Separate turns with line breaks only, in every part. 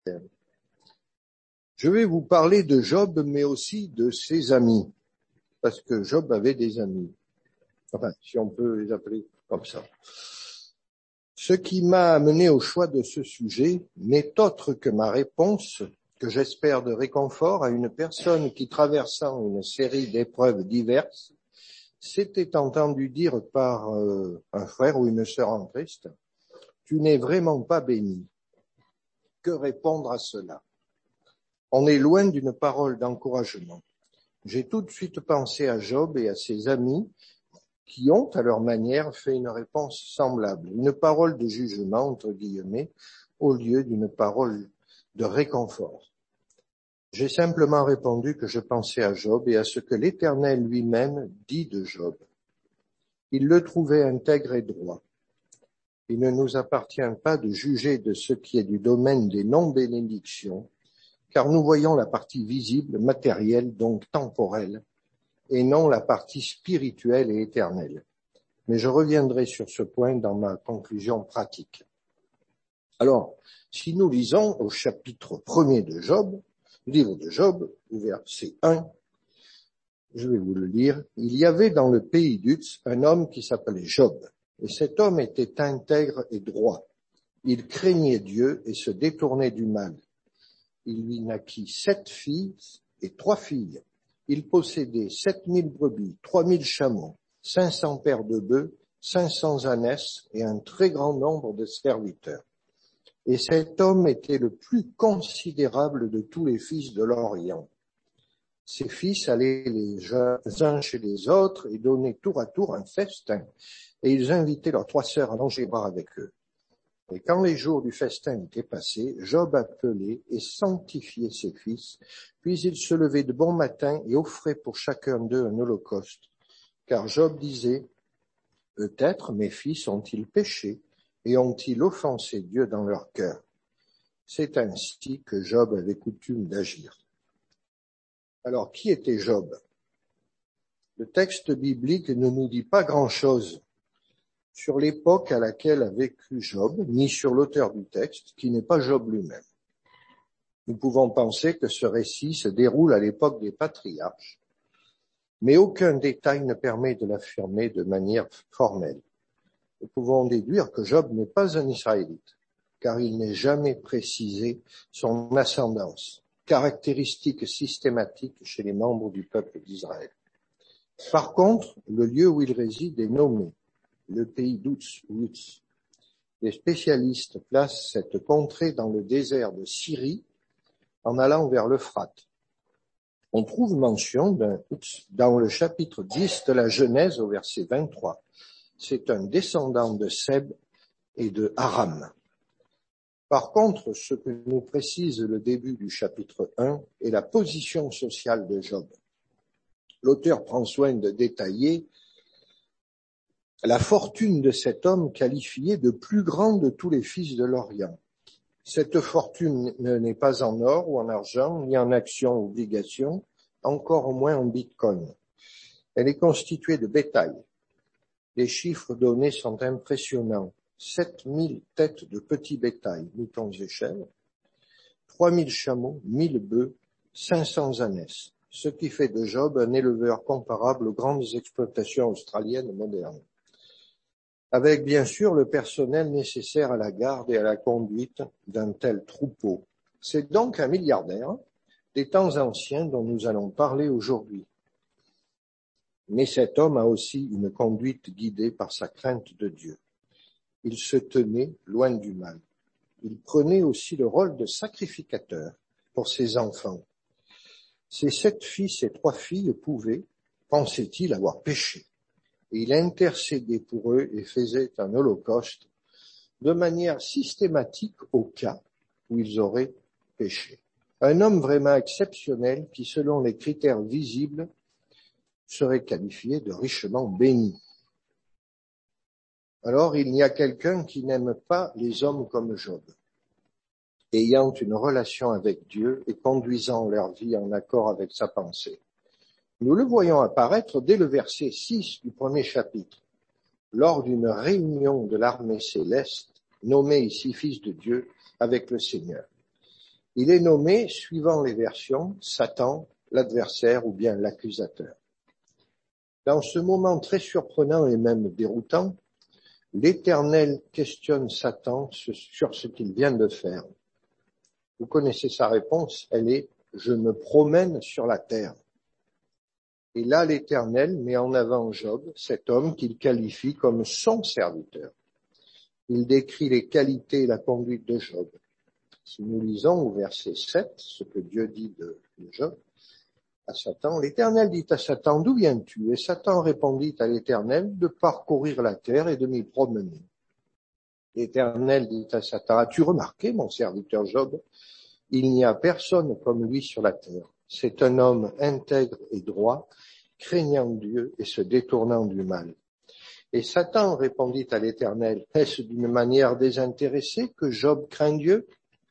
Je vais vous parler de Job, mais aussi de ses amis, parce que Job avait des amis. Enfin, si on peut les appeler comme ça. Ce qui m'a amené au choix de ce sujet n'est autre que ma réponse, que j'espère de réconfort, à une personne qui, traversant une série d'épreuves diverses, s'était entendu dire par un frère ou une sœur en Christ, « Tu n'es vraiment pas béni. » Que répondre à cela? On est loin d'une parole d'encouragement. J'ai tout de suite pensé à Job et à ses amis qui ont, à leur manière, fait une réponse semblable, une parole de jugement, entre guillemets, au lieu d'une parole de réconfort. J'ai simplement répondu que je pensais à Job et à ce que l'Éternel lui-même dit de Job. Il le trouvait intègre et droit. Il ne nous appartient pas de juger de ce qui est du domaine des non-bénédictions, car nous voyons la partie visible, matérielle, donc temporelle, et non la partie spirituelle et éternelle. Mais je reviendrai sur ce point dans ma conclusion pratique. Alors, si nous lisons au chapitre 1er de Job, livre de Job, verset 1, je vais vous le lire. Il y avait dans le pays d'Uz un homme qui s'appelait Job, et cet homme était intègre et droit. Il craignait Dieu et se détournait du mal. Il lui naquit 7 fils et 3 filles. Il possédait 7000 brebis, 3000 chameaux, 500 paires de bœufs, 500 ânesses et un très grand nombre de serviteurs. Et cet homme était le plus considérable de tous les fils de l'Orient. Ses fils allaient les uns chez les autres et donnaient tour à tour un festin, et ils invitaient leurs 3 sœurs à manger et boire avec eux. Et quand les jours du festin étaient passés, Job appelait et sanctifiait ses fils, puis il se levait de bon matin et offrait pour chacun d'eux un holocauste. Car Job disait, « Peut-être mes fils ont-ils péché et ont-ils offensé Dieu dans leur cœur ?» C'est ainsi que Job avait coutume d'agir. Alors, qui était Job? Le texte biblique ne nous dit pas grand-chose sur l'époque à laquelle a vécu Job, ni sur l'auteur du texte, qui n'est pas Job lui-même. Nous pouvons penser que ce récit se déroule à l'époque des patriarches, mais aucun détail ne permet de l'affirmer de manière formelle. Nous pouvons déduire que Job n'est pas un Israélite, car il n'est jamais précisé son ascendance, caractéristique systématique chez les membres du peuple d'Israël. Par contre, le lieu où il réside est nommé, le pays d'Uz. Les spécialistes placent cette contrée dans le désert de Syrie en allant vers l'Euphrate. On trouve mention d'un Uz dans le chapitre 10 de la Genèse au verset 23. C'est un descendant de Seb et de Aram. Par contre, ce que nous précise le début du chapitre 1 est la position sociale de Job. L'auteur prend soin de détailler la fortune de cet homme qualifié de plus grand de tous les fils de l'Orient. Cette fortune n'est pas en or ou en argent, ni en actions ou obligations, encore moins en bitcoin. Elle est constituée de bétail. Les chiffres donnés sont impressionnants. 7000 têtes de petits bétail, moutons et chèvres, 3000 chameaux, 1000 bœufs, 500 ânesses, ce qui fait de Job un éleveur comparable aux grandes exploitations australiennes modernes, avec bien sûr le personnel nécessaire à la garde et à la conduite d'un tel troupeau. C'est donc un milliardaire des temps anciens dont nous allons parler aujourd'hui. Mais cet homme a aussi une conduite guidée par sa crainte de Dieu. Il se tenait loin du mal. Il prenait aussi le rôle de sacrificateur pour ses enfants. Ses 7 fils et 3 filles pouvaient, pensait-il, avoir péché. Et il intercédait pour eux et faisait un holocauste de manière systématique au cas où ils auraient péché. Un homme vraiment exceptionnel qui, selon les critères visibles, serait qualifié de richement béni. Alors, il y a quelqu'un qui n'aime pas les hommes comme Job, ayant une relation avec Dieu et conduisant leur vie en accord avec sa pensée. Nous le voyons apparaître dès le verset 6 du premier chapitre, lors d'une réunion de l'armée céleste, nommée ici Fils de Dieu, avec le Seigneur. Il est nommé, suivant les versions, Satan, l'adversaire ou bien l'accusateur. Dans ce moment très surprenant et même déroutant, l'Éternel questionne Satan sur ce qu'il vient de faire. Vous connaissez sa réponse, elle est « Je me promène sur la terre ». Et là, l'Éternel met en avant Job, cet homme qu'il qualifie comme son serviteur. Il décrit les qualités et la conduite de Job. Si nous lisons au verset 7, ce que Dieu dit de Job, à Satan, l'Éternel dit à Satan, d'où viens-tu? Et Satan répondit à l'Éternel, de parcourir la terre et de m'y promener. L'Éternel dit à Satan, as-tu remarqué, mon serviteur Job? Il n'y a personne comme lui sur la terre. C'est un homme intègre et droit, craignant Dieu et se détournant du mal. Et Satan répondit à l'Éternel, est-ce d'une manière désintéressée que Job craint Dieu?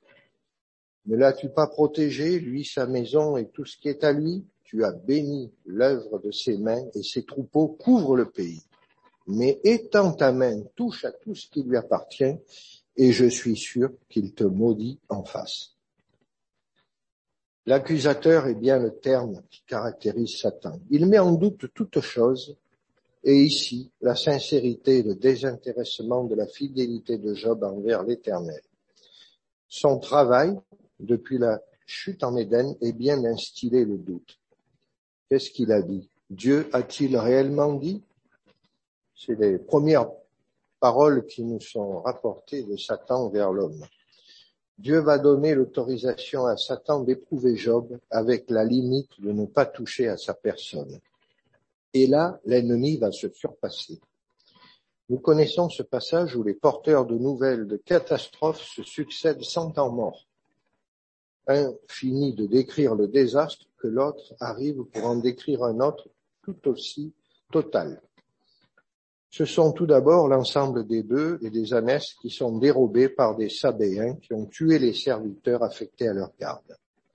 Ne l'as-tu pas protégé, lui, sa maison et tout ce qui est à lui? Tu as béni l'œuvre de ses mains et ses troupeaux couvrent le pays. Mais étends ta main, touche à tout ce qui lui appartient et je suis sûr qu'il te maudit en face. L'accusateur est bien le terme qui caractérise Satan. Il met en doute toute chose et ici, la sincérité et le désintéressement de la fidélité de Job envers l'Éternel. Son travail, depuis la chute en Éden, est bien d'instiller le doute. Qu'est-ce qu'il a dit? Dieu a-t-il réellement dit? C'est les premières paroles qui nous sont rapportées de Satan vers l'homme. Dieu va donner l'autorisation à Satan d'éprouver Job avec la limite de ne pas toucher à sa personne. Et là, l'ennemi va se surpasser. Nous connaissons ce passage où les porteurs de nouvelles de catastrophes se succèdent sans temps mort. Un finit de décrire le désastre que l'autre arrive pour en décrire un autre tout aussi total. Ce sont tout d'abord l'ensemble des bœufs et des ânesses qui sont dérobés par des Sabéens qui ont tué les serviteurs affectés à leur garde.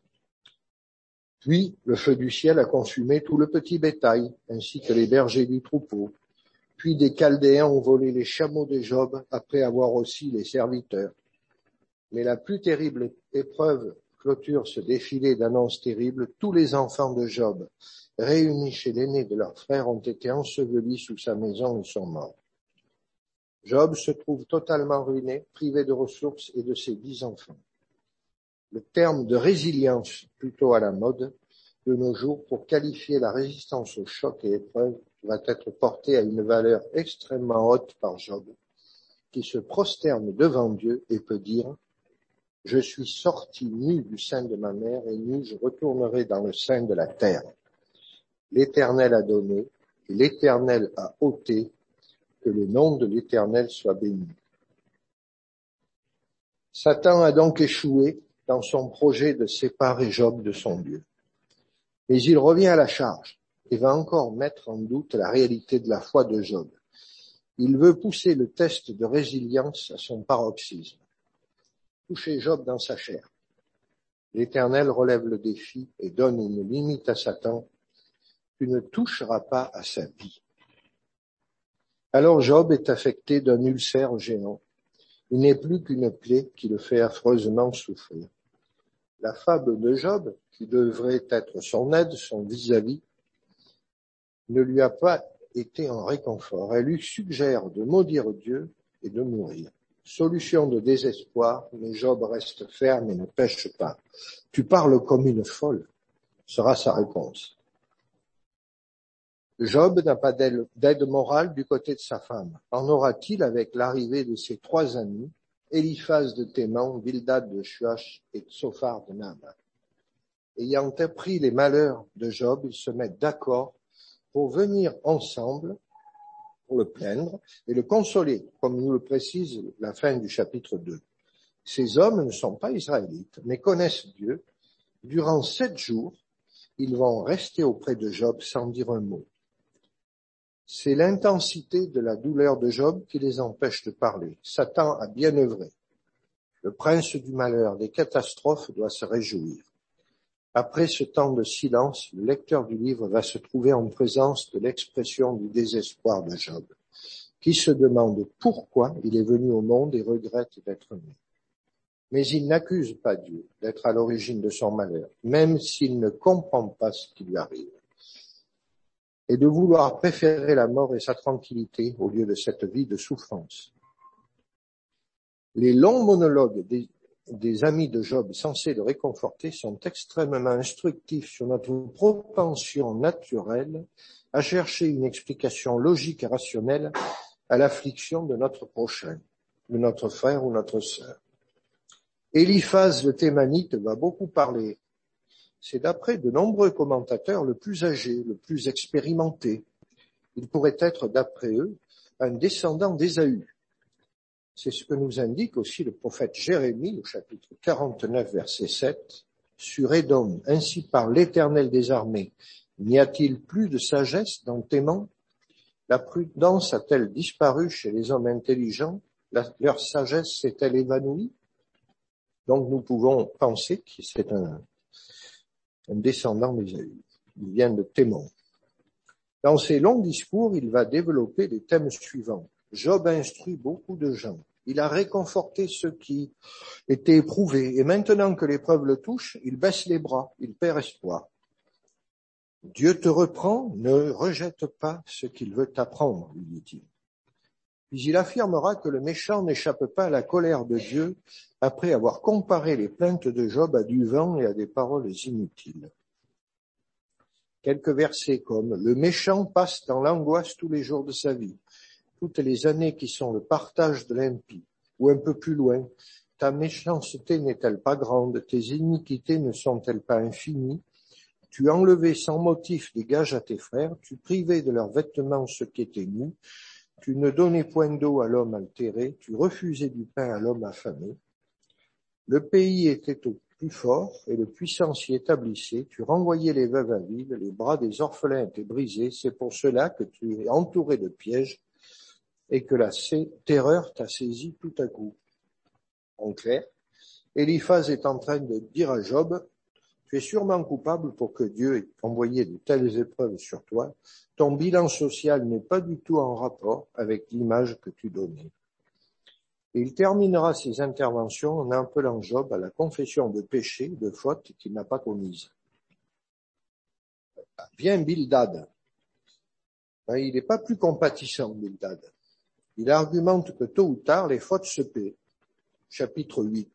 Puis, le feu du ciel a consumé tout le petit bétail, ainsi que les bergers du troupeau. Puis des Chaldéens ont volé les chameaux de Job après avoir aussi les serviteurs. Mais la plus terrible épreuve clôture ce défilé d'annonces terribles. Tous les enfants de Job, réunis chez l'aîné de leurs frères, ont été ensevelis sous sa maison ou sont morts. Job se trouve totalement ruiné, privé de ressources et de ses 10 enfants. Le terme de résilience, plutôt à la mode de nos jours, pour qualifier la résistance aux chocs et épreuves, va être porté à une valeur extrêmement haute par Job, qui se prosterne devant Dieu et peut dire « Je suis sorti nu du sein de ma mère et nu je retournerai dans le sein de la terre. L'Éternel a donné et l'Éternel a ôté, que le nom de l'Éternel soit béni. » Satan a donc échoué dans son projet de séparer Job de son Dieu. Mais il revient à la charge et va encore mettre en doute la réalité de la foi de Job. Il veut pousser le test de résilience à son paroxysme. Toucher Job dans sa chair. L'Éternel relève le défi et donne une limite à Satan. Tu ne toucheras pas à sa vie. Alors Job est affecté d'un ulcère géant. Il n'est plus qu'une plaie qui le fait affreusement souffrir. La fable de Job, qui devrait être son aide, son vis-à-vis, ne lui a pas été en réconfort. Elle lui suggère de maudire Dieu et de mourir. Solution de désespoir, mais Job reste ferme et ne pêche pas. Tu parles comme une folle, sera sa réponse. Job n'a pas d'aide morale du côté de sa femme. En aura-t-il avec l'arrivée de ses 3 amis, Eliphaz de Théman, Bildad de Shuach et Tsophar de Naaman? Ayant appris les malheurs de Job, ils se mettent d'accord pour venir ensemble, pour le plaindre et le consoler, comme nous le précise la fin du chapitre 2. Ces hommes ne sont pas israélites, mais connaissent Dieu. Durant 7 jours, ils vont rester auprès de Job sans dire un mot. C'est l'intensité de la douleur de Job qui les empêche de parler. Satan a bien œuvré. Le prince du malheur, des catastrophes, doit se réjouir. Après ce temps de silence, le lecteur du livre va se trouver en présence de l'expression du désespoir de Job, qui se demande pourquoi il est venu au monde et regrette d'être né. Mais il n'accuse pas Dieu d'être à l'origine de son malheur, même s'il ne comprend pas ce qui lui arrive, et de vouloir préférer la mort et sa tranquillité au lieu de cette vie de souffrance. Les longs monologues des amis de Job censés le réconforter sont extrêmement instructifs sur notre propension naturelle à chercher une explication logique et rationnelle à l'affliction de notre prochain, de notre frère ou notre sœur. Éliphaz le Thémanite va beaucoup parler. C'est d'après de nombreux commentateurs le plus âgé, le plus expérimenté. Il pourrait être, d'après eux, un descendant d'Ésaü. C'est ce que nous indique aussi le prophète Jérémie au chapitre 49, verset 7. Sur Édom, ainsi parle l'Éternel des armées. N'y a-t-il plus de sagesse dans Théman? La prudence a-t-elle disparu chez les hommes intelligents? Leur sagesse s'est-elle évanouie? Donc nous pouvons penser que c'est un descendant d'Ésaü. Il vient de Théman. Dans ses longs discours, il va développer les thèmes suivants. Job instruit beaucoup de gens. Il a réconforté ceux qui étaient éprouvés. Et maintenant que l'épreuve le touche, il baisse les bras, il perd espoir. Dieu te reprend, ne rejette pas ce qu'il veut t'apprendre, lui dit-il. Puis il affirmera que le méchant n'échappe pas à la colère de Dieu après avoir comparé les plaintes de Job à du vent et à des paroles inutiles. Quelques versets comme « Le méchant passe dans l'angoisse tous les jours de sa vie, toutes les années qui sont le partage de l'impie. » Ou un peu plus loin, « Ta méchanceté n'est-elle pas grande, tes iniquités ne sont-elles pas infinies? Tu enlevais sans motif des gages à tes frères, tu privais de leurs vêtements ceux qui étaient nus, tu ne donnais point d'eau à l'homme altéré, tu refusais du pain à l'homme affamé. Le pays était au plus fort et le puissant s'y établissait, tu renvoyais les veuves à vide, les bras des orphelins étaient brisés, c'est pour cela que tu es entouré de pièges et que la terreur t'a saisi tout à coup. » En clair, Éliphaz est en train de dire à Job, tu es sûrement coupable pour que Dieu ait envoyé de telles épreuves sur toi. Ton bilan social n'est pas du tout en rapport avec l'image que tu donnais. Et il terminera ses interventions en appelant Job à la confession de péché, de faute qu'il n'a pas commise. Vient Bildad. Il n'est pas plus compatissant, Bildad. Il argumente que tôt ou tard, les fautes se paient. Chapitre 8.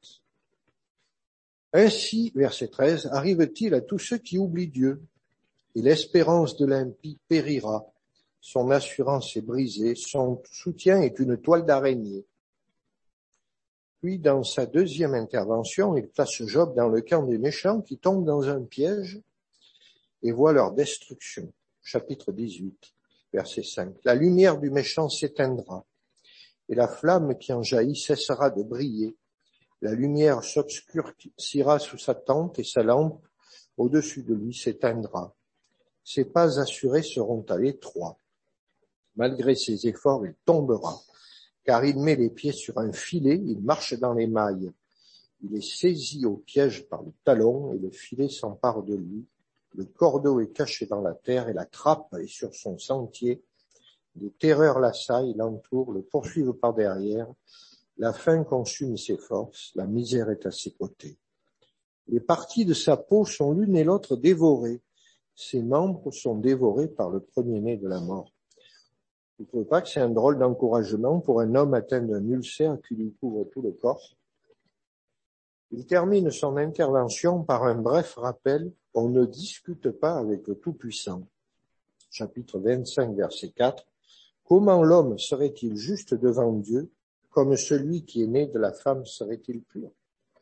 Ainsi, verset 13, arrive-t-il à tous ceux qui oublient Dieu, et l'espérance de l'impie périra, son assurance est brisée, son soutien est une toile d'araignée. Puis, dans sa deuxième intervention, il place Job dans le camp des méchants qui tombent dans un piège et voient leur destruction. Chapitre 18, verset 5. La lumière du méchant s'éteindra, et la flamme qui en jaillit cessera de briller. La lumière s'obscurcira sous sa tente et sa lampe au-dessus de lui s'éteindra. Ses pas assurés seront à l'étroit. Malgré ses efforts, il tombera, car il met les pieds sur un filet, il marche dans les mailles. Il est saisi au piège par le talon et le filet s'empare de lui. Le cordeau est caché dans la terre et la trappe est sur son sentier. Des terreurs l'assaillent, l'entourent, le poursuivent par derrière. La faim consume ses forces, la misère est à ses côtés. Les parties de sa peau sont l'une et l'autre dévorées. Ses membres sont dévorés par le premier-né de la mort. Vous ne trouvez pas que c'est un drôle d'encouragement pour un homme atteint d'un ulcère qui lui couvre tout le corps? Il termine son intervention par un bref rappel. On ne discute pas avec le Tout-Puissant. Chapitre 25, verset 4. Comment l'homme serait-il juste devant Dieu? Comme celui qui est né de la femme serait-il pur?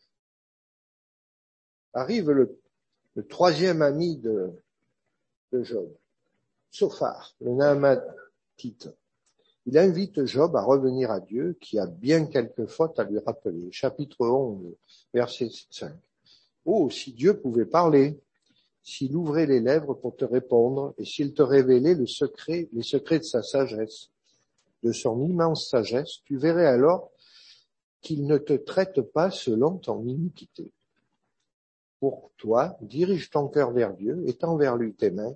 Arrive le troisième ami de Job, Sophar, le Naamatite. Il invite Job à revenir à Dieu, qui a bien quelques fautes à lui rappeler. Chapitre 11, verset 5. Oh, si Dieu pouvait parler, s'il ouvrait les lèvres pour te répondre, et s'il te révélait les secrets de sa sagesse, de son immense sagesse, tu verrais alors qu'il ne te traite pas selon ton iniquité. Pour toi, dirige ton cœur vers Dieu, étends vers lui tes mains,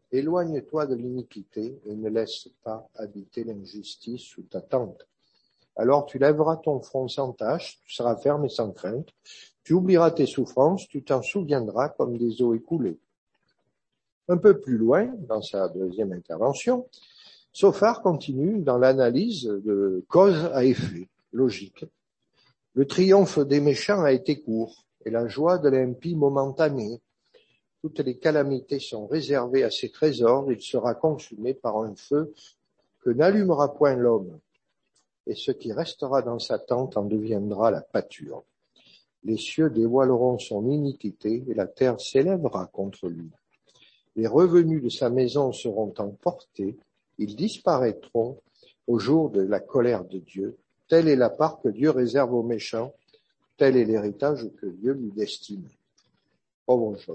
éloigne-toi de l'iniquité et ne laisse pas habiter l'injustice sous ta tente. Alors tu lèveras ton front sans tache, tu seras ferme et sans crainte, tu oublieras tes souffrances, tu t'en souviendras comme des eaux écoulées. Un peu plus loin, dans sa deuxième intervention, Sophar continue dans l'analyse de cause à effet, logique. Le triomphe des méchants a été court, et la joie de l'impie momentanée. Toutes les calamités sont réservées à ses trésors, il sera consumé par un feu que n'allumera point l'homme, et ce qui restera dans sa tente en deviendra la pâture. Les cieux dévoileront son iniquité, et la terre s'élèvera contre lui. Les revenus de sa maison seront emportés, ils disparaîtront au jour de la colère de Dieu. Telle est la part que Dieu réserve aux méchants, tel est l'héritage que Dieu lui destine. Pauvre Job.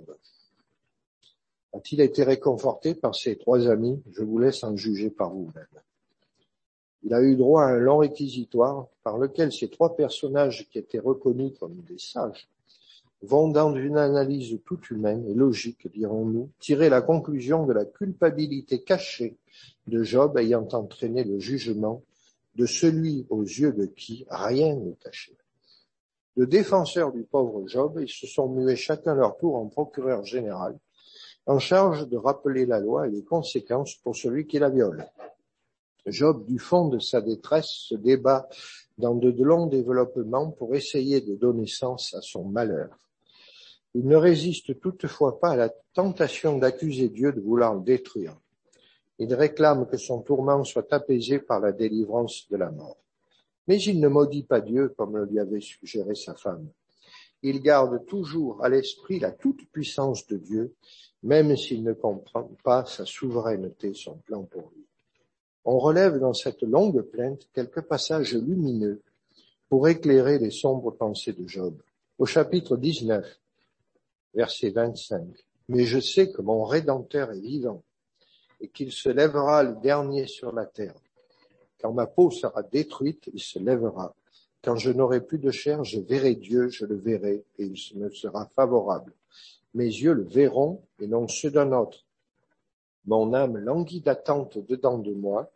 A-t-il été réconforté par ses trois amis? Je vous laisse en juger par vous-même. Il a eu droit à un long réquisitoire par lequel ces trois personnages qui étaient reconnus comme des sages vont dans une analyse toute humaine et logique, dirons-nous, tirer la conclusion de la culpabilité cachée de Job ayant entraîné le jugement de celui aux yeux de qui rien n'est caché. De défenseurs du pauvre Job, ils se sont mués chacun leur tour en procureur général, en charge de rappeler la loi et les conséquences pour celui qui la viole. Job, du fond de sa détresse, se débat dans de longs développements pour essayer de donner sens à son malheur. Il ne résiste toutefois pas à la tentation d'accuser Dieu de vouloir le détruire. Il réclame que son tourment soit apaisé par la délivrance de la mort. Mais il ne maudit pas Dieu comme le lui avait suggéré sa femme. Il garde toujours à l'esprit la toute-puissance de Dieu, même s'il ne comprend pas sa souveraineté, son plan pour lui. On relève dans cette longue plainte quelques passages lumineux pour éclairer les sombres pensées de Job. Au chapitre 19, verset 25. « Mais je sais que mon Rédempteur est vivant et qu'il se lèvera le dernier sur la terre. Quand ma peau sera détruite, il se lèvera. Quand je n'aurai plus de chair, je verrai Dieu, je le verrai, et il me sera favorable. Mes yeux le verront, et non ceux d'un autre. Mon âme languit d'attente dedans de moi.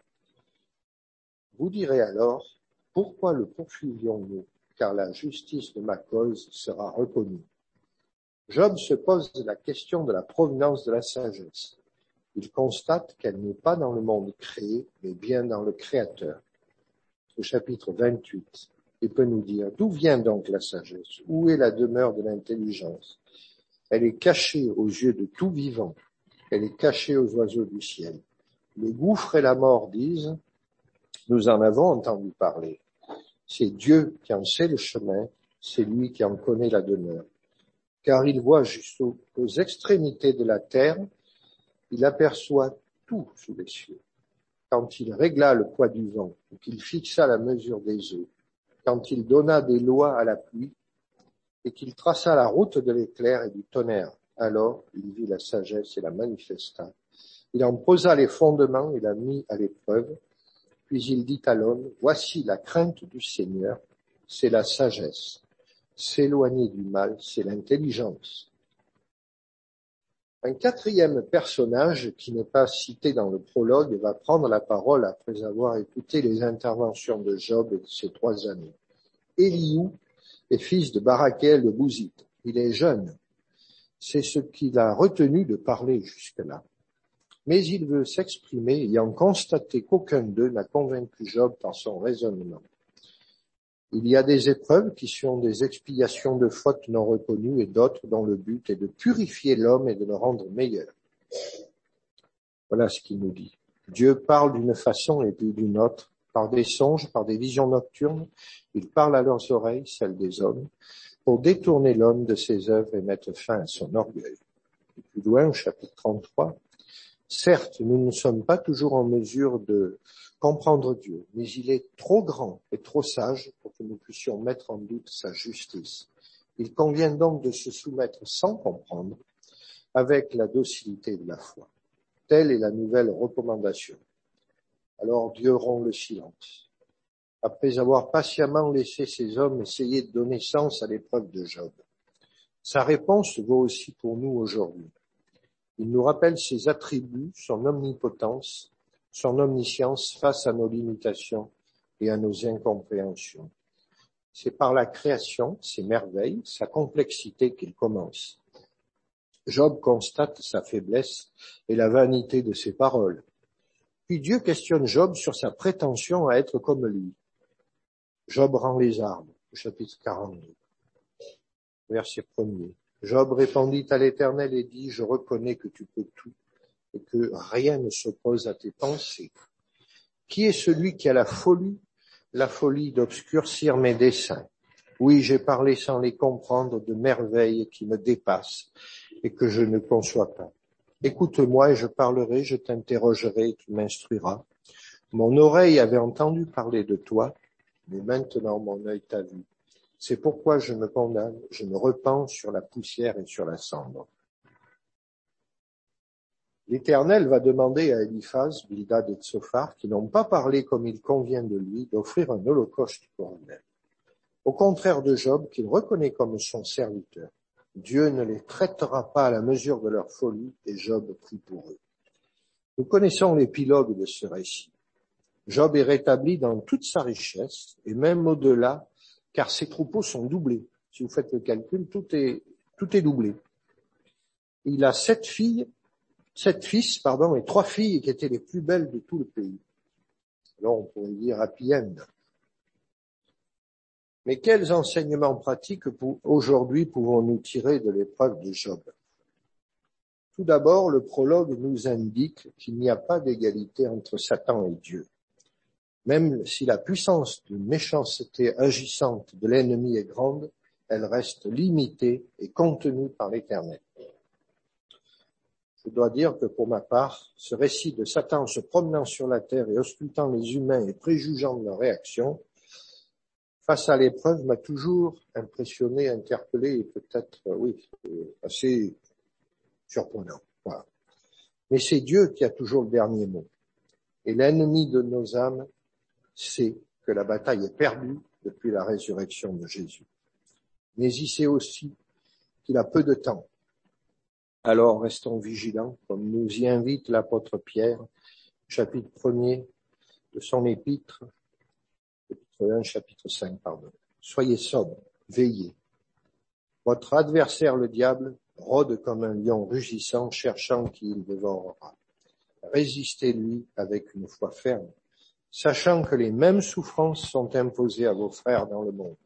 Vous direz alors, pourquoi le poursuivions-nous? Car la justice de ma cause sera reconnue. » Job se pose la question de la provenance de la sagesse. Il constate qu'elle n'est pas dans le monde créé, mais bien dans le Créateur. Au chapitre 28, il peut nous dire, d'où vient donc la sagesse? Où est la demeure de l'intelligence? Elle est cachée aux yeux de tout vivant. Elle est cachée aux oiseaux du ciel. Le gouffre et la mort disent, nous en avons entendu parler. C'est Dieu qui en sait le chemin, c'est lui qui en connaît la demeure. Car il voit jusqu'aux extrémités de la terre, il aperçoit tout sous les cieux. Quand il régla le poids du vent, ou qu'il fixa la mesure des eaux, quand il donna des lois à la pluie, et qu'il traça la route de l'éclair et du tonnerre, alors il vit la sagesse et la manifesta. Il en posa les fondements et la mit à l'épreuve, puis il dit à l'homme, voici la crainte du Seigneur, c'est la sagesse. S'éloigner du mal, c'est l'intelligence. Un quatrième personnage, qui n'est pas cité dans le prologue, va prendre la parole après avoir écouté les interventions de Job et de ses trois amis. Éliou est fils de Barakel de Bouzite. Il est jeune. C'est ce qu'il a retenu de parler jusque-là. Mais il veut s'exprimer, ayant constaté qu'aucun d'eux n'a convaincu Job par son raisonnement. Il y a des épreuves qui sont des expiations de fautes non reconnues et d'autres dont le but est de purifier l'homme et de le rendre meilleur. Voilà ce qu'il nous dit. Dieu parle d'une façon et puis d'une autre, par des songes, par des visions nocturnes. Il parle à leurs oreilles, celles des hommes, pour détourner l'homme de ses œuvres et mettre fin à son orgueil. Et plus loin, au chapitre 33, certes, nous ne sommes pas toujours en mesure de comprendre Dieu, mais il est trop grand et trop sage pour que nous puissions mettre en doute sa justice. Il convient donc de se soumettre sans comprendre, avec la docilité de la foi. Telle est la nouvelle recommandation. Alors Dieu rompt le silence. Après avoir patiemment laissé ces hommes essayer de donner sens à l'épreuve de Job, sa réponse vaut aussi pour nous aujourd'hui. Il nous rappelle ses attributs, son omnipotence, son omniscience face à nos limitations et à nos incompréhensions. C'est par la création, ses merveilles, sa complexité qu'il commence. Job constate sa faiblesse et la vanité de ses paroles. Puis Dieu questionne Job sur sa prétention à être comme lui. Job rend les armes, au chapitre 42, verset 1er. Job répondit à l'Éternel et dit, je reconnais que tu peux tout et que rien ne s'oppose à tes pensées. Qui est celui qui a la folie d'obscurcir mes desseins? Oui, j'ai parlé sans les comprendre de merveilles qui me dépassent et que je ne conçois pas. Écoute-moi et je parlerai, je t'interrogerai et tu m'instruiras. Mon oreille avait entendu parler de toi, mais maintenant mon œil t'a vu. C'est pourquoi je me condamne, je me repens sur la poussière et sur la cendre. L'Éternel va demander à Eliphaz, Bildad et Tsophar, qui n'ont pas parlé comme il convient de lui, d'offrir un holocauste pour eux-mêmes. Au contraire de Job, qu'il reconnaît comme son serviteur. Dieu ne les traitera pas à la mesure de leur folie, et Job prie pour eux. Nous connaissons l'épilogue de ce récit. Job est rétabli dans toute sa richesse, et même au-delà, car ses troupeaux sont doublés. Si vous faites le calcul, tout est doublé. Il a 7 fils, et 3 filles qui étaient les plus belles de tout le pays. Alors on pourrait dire happy end. Mais quels enseignements pratiques aujourd'hui pouvons-nous tirer de l'épreuve de Job? Tout d'abord, le prologue nous indique qu'il n'y a pas d'égalité entre Satan et Dieu. Même si la puissance de méchanceté agissante de l'ennemi est grande, elle reste limitée et contenue par l'Éternel. Je dois dire que pour ma part, ce récit de Satan se promenant sur la terre et auscultant les humains et préjugeant de leurs réactions, face à l'épreuve, m'a toujours impressionné, interpellé et peut-être, assez surprenant. Voilà. Mais c'est Dieu qui a toujours le dernier mot. Et l'ennemi de nos âmes sait que la bataille est perdue depuis la résurrection de Jésus. Mais il sait aussi qu'il a peu de temps. Alors restons vigilants, comme nous y invite l'apôtre Pierre, chapitre 1er de son épître, chapitre 1, chapitre 5, pardon. Soyez sobres, veillez. Votre adversaire, le diable, rôde comme un lion rugissant, cherchant qui il dévorera. Résistez-lui avec une foi ferme, sachant que les mêmes souffrances sont imposées à vos frères dans le monde.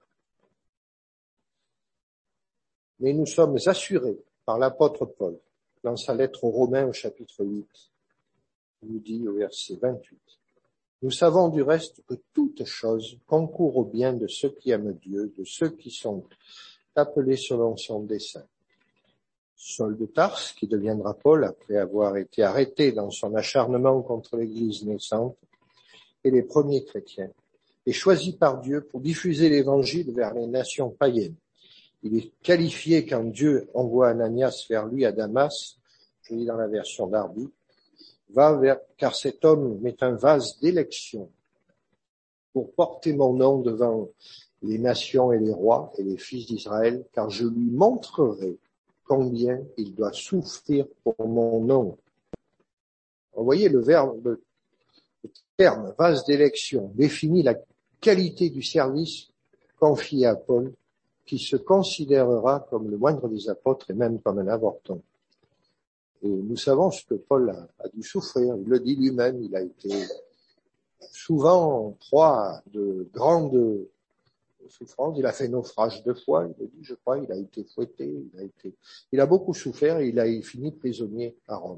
Mais nous sommes assurés par l'apôtre Paul, dans sa lettre aux Romains au chapitre 8, il nous dit au verset 28. Nous savons du reste que toute chose concourt au bien de ceux qui aiment Dieu, de ceux qui sont appelés selon son dessein. Saul de Tarse, qui deviendra Paul après avoir été arrêté dans son acharnement contre l'Église naissante et les premiers chrétiens, est choisi par Dieu pour diffuser l'Évangile vers les nations païennes. Il est qualifié quand Dieu envoie Ananias vers lui à Damas, je lis dans la version d'Arby, car cet homme met un vase d'élection pour porter mon nom devant les nations et les rois et les fils d'Israël, car je lui montrerai combien il doit souffrir pour mon nom. Vous voyez, le terme vase d'élection définit la qualité du service confié à Paul, qui se considérera comme le moindre des apôtres et même comme un avorton. Et nous savons ce que Paul a dû souffrir. Il le dit lui-même, il a été souvent en proie de grandes souffrances. Il a fait naufrage 2 fois, il le dit, je crois, il a été fouetté, il a beaucoup souffert et il a fini prisonnier à Rome.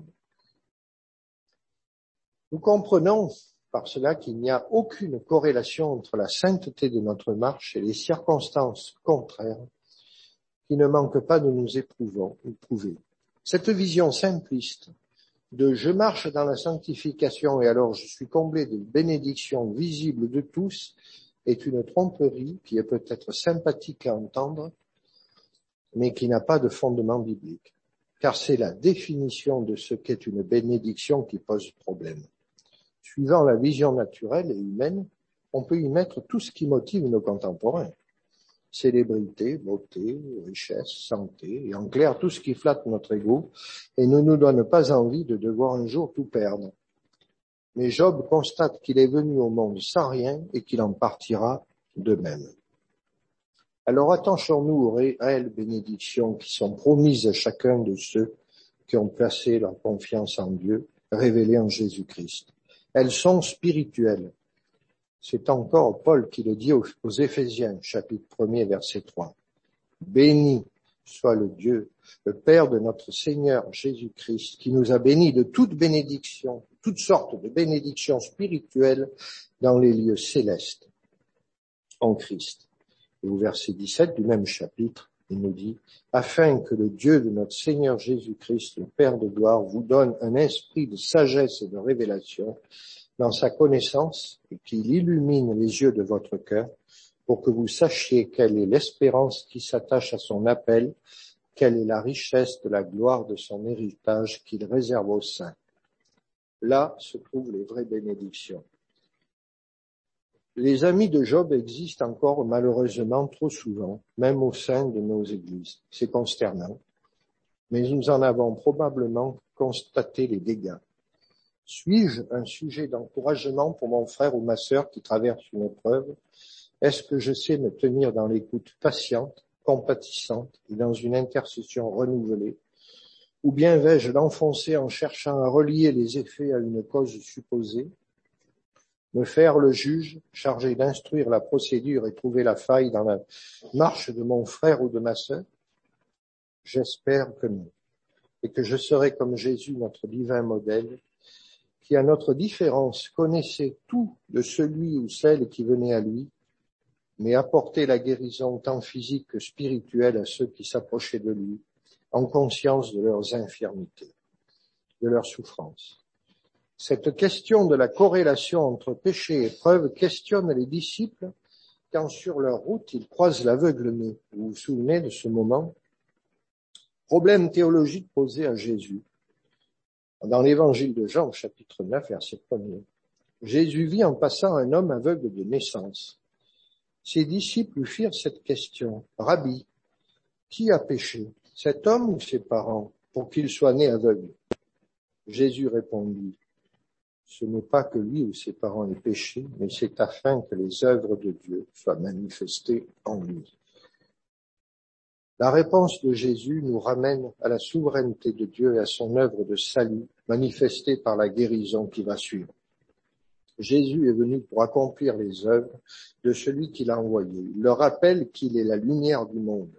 Nous comprenons par cela qu'il n'y a aucune corrélation entre la sainteté de notre marche et les circonstances contraires qui ne manquent pas de nous éprouver. Cette vision simpliste de je marche dans la sanctification et alors je suis comblé de bénédictions visibles de tous est une tromperie qui est peut-être sympathique à entendre, mais qui n'a pas de fondement biblique, car c'est la définition de ce qu'est une bénédiction qui pose problème. Suivant la vision naturelle et humaine, on peut y mettre tout ce qui motive nos contemporains. Célébrité, beauté, richesse, santé, et en clair tout ce qui flatte notre ego et ne nous donne pas envie de devoir un jour tout perdre. Mais Job constate qu'il est venu au monde sans rien et qu'il en partira de même. Alors attachons-nous aux réelles bénédictions qui sont promises à chacun de ceux qui ont placé leur confiance en Dieu, révélées en Jésus-Christ. Elles sont spirituelles. C'est encore Paul qui le dit aux Éphésiens, chapitre 1er, verset 3. Béni soit le Dieu, le Père de notre Seigneur Jésus-Christ, qui nous a bénis de toute bénédiction, toutes sortes de bénédictions spirituelles dans les lieux célestes, en Christ. Et au verset 17 du même chapitre, il nous dit, afin que le Dieu de notre Seigneur Jésus-Christ, le Père de gloire, vous donne un esprit de sagesse et de révélation dans sa connaissance et qu'il illumine les yeux de votre cœur pour que vous sachiez quelle est l'espérance qui s'attache à son appel, quelle est la richesse de la gloire de son héritage qu'il réserve aux saints. Là se trouvent les vraies bénédictions. Les amis de Job existent encore malheureusement trop souvent, même au sein de nos églises. C'est consternant, mais nous en avons probablement constaté les dégâts. Suis-je un sujet d'encouragement pour mon frère ou ma sœur qui traverse une épreuve? Est-ce que je sais me tenir dans l'écoute patiente, compatissante et dans une intercession renouvelée? Ou bien vais-je l'enfoncer en cherchant à relier les effets à une cause supposée? Me faire le juge, chargé d'instruire la procédure et trouver la faille dans la marche de mon frère ou de ma sœur? J'espère que non, et que je serai comme Jésus, notre divin modèle, qui à notre différence connaissait tout de celui ou celle qui venait à lui, mais apportait la guérison tant physique que spirituelle à ceux qui s'approchaient de lui, en conscience de leurs infirmités, de leurs souffrances. Cette question de la corrélation entre péché et épreuve questionne les disciples quand sur leur route ils croisent l'aveugle-né. Vous vous souvenez de ce moment? Problème théologique posé à Jésus. Dans l'évangile de Jean, chapitre 9, verset 1er. Jésus vit en passant un homme aveugle de naissance. Ses disciples lui firent cette question. Rabbi, qui a péché, cet homme ou ses parents, pour qu'il soit né aveugle? Jésus répondit, ce n'est pas que lui ou ses parents aient péché, mais c'est afin que les œuvres de Dieu soient manifestées en lui. La réponse de Jésus nous ramène à la souveraineté de Dieu et à son œuvre de salut, manifestée par la guérison qui va suivre. Jésus est venu pour accomplir les œuvres de celui qui l'a envoyé. Il leur rappelle qu'il est la lumière du monde.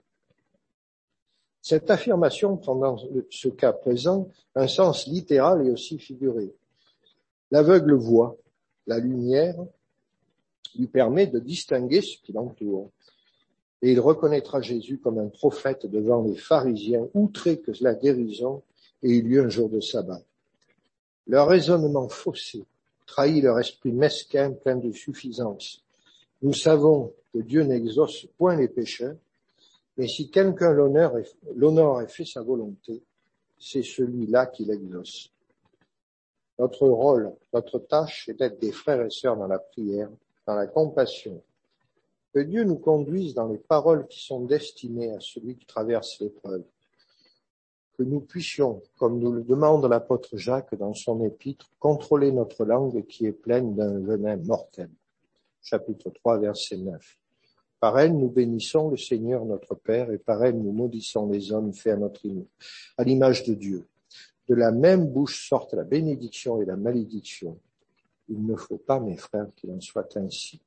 Cette affirmation prend dans ce cas présent un sens littéral et aussi figuré. L'aveugle voit, la lumière lui permet de distinguer ce qui l'entoure. Et il reconnaîtra Jésus comme un prophète devant les pharisiens, outrés que la guérison ait eu lieu un jour de sabbat. Leur raisonnement faussé trahit leur esprit mesquin plein de suffisance. Nous savons que Dieu n'exauce point les pécheurs, mais si quelqu'un l'honore et fait sa volonté, c'est celui-là qui l'exauce. Notre rôle, notre tâche est d'être des frères et sœurs dans la prière, dans la compassion. Que Dieu nous conduise dans les paroles qui sont destinées à celui qui traverse l'épreuve. Que nous puissions, comme nous le demande l'apôtre Jacques dans son épître, contrôler notre langue qui est pleine d'un venin mortel. Chapitre 3, verset 9. Par elle, nous bénissons le Seigneur notre Père, et par elle, nous maudissons les hommes faits à l'image de Dieu. De la même bouche sortent la bénédiction et la malédiction. Il ne faut pas, mes frères, qu'il en soit ainsi.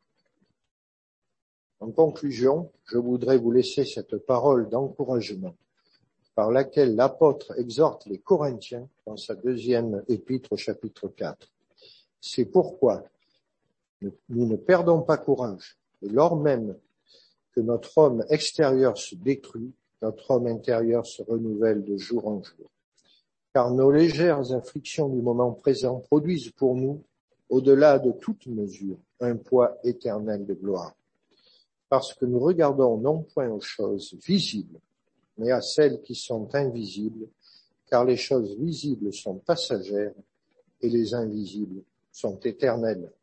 En conclusion, je voudrais vous laisser cette parole d'encouragement par laquelle l'apôtre exhorte les Corinthiens dans sa deuxième épître au chapitre 4. C'est pourquoi nous ne perdons pas courage, et lors même que notre homme extérieur se détruit, notre homme intérieur se renouvelle de jour en jour. Car nos légères afflictions du moment présent produisent pour nous, au-delà de toute mesure, un poids éternel de gloire. Parce que nous regardons non point aux choses visibles, mais à celles qui sont invisibles, car les choses visibles sont passagères et les invisibles sont éternelles.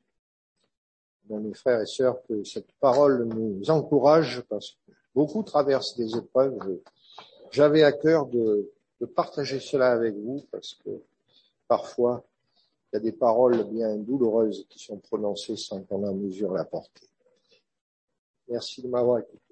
Mes frères et sœurs, que cette parole nous encourage, parce que beaucoup traversent des épreuves. J'avais à cœur de partager cela avec vous, parce que parfois Il y a des paroles bien douloureuses qui sont prononcées sans qu'on en mesure la portée. Merci de m'avoir écouté.